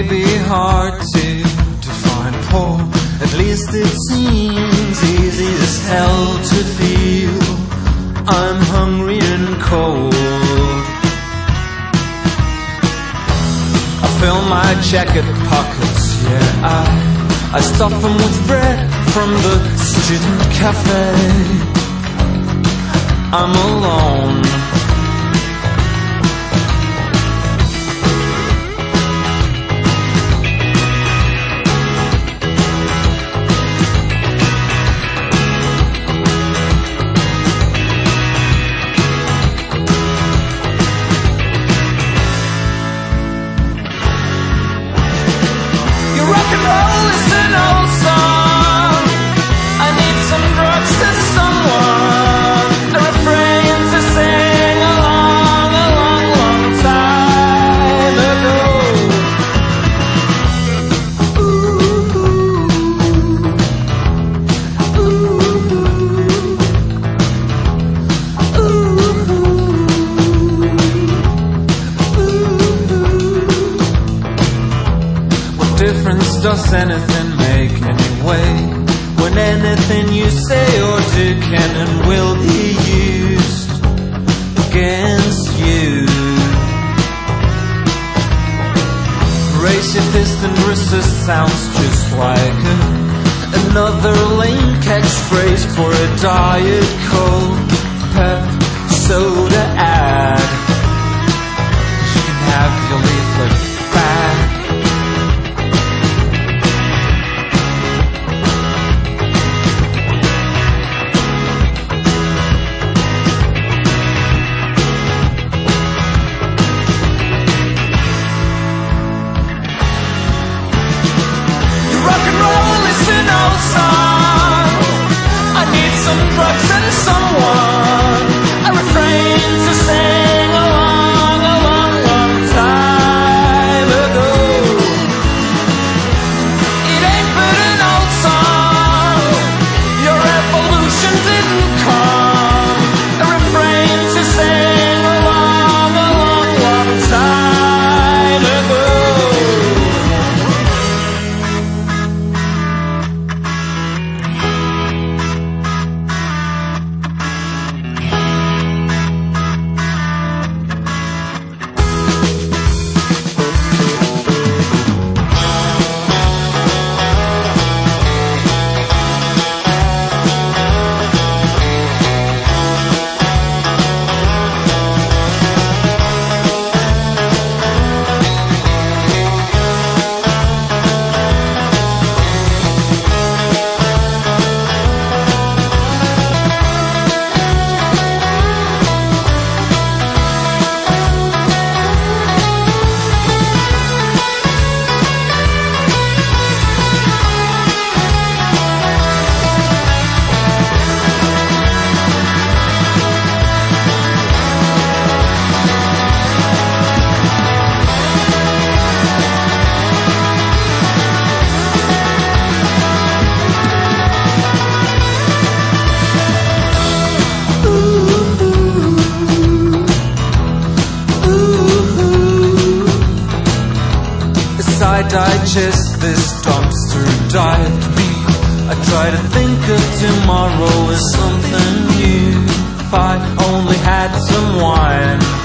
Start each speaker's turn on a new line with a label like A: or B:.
A: may be hard to define poor. At least it seems easy as hell to feel I'm hungry and cold. I fill my jacket pockets, yeah, I stuff them with bread from the student cafe. I'm alone. Does anything make anyway? When anything you say or do can and will be used against you. Raise your fist and resist sounds just like another lame catchphrase for a Diet Coke Pep soda ad. You can have your leaflet back. I digest this dumpster diet meat. I try to think of tomorrow as something new. If I only had some wine.